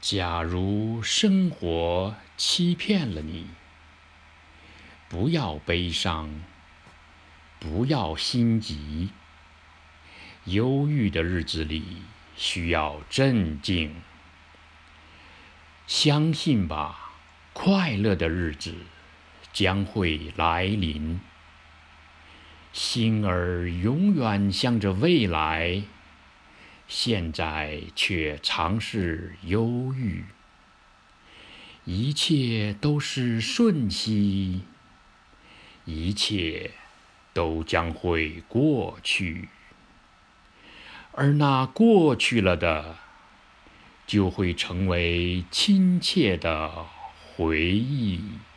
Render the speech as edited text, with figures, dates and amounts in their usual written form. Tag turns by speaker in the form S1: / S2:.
S1: 假如生活欺骗了你，不要悲伤，不要心急。忧郁的日子里需要镇静。相信吧，快乐的日子将会来临。心儿永远向着未来，现在却常是忧郁。一切都是瞬息，一切都将会过去，而那过去了的，就会成为亲切的回忆。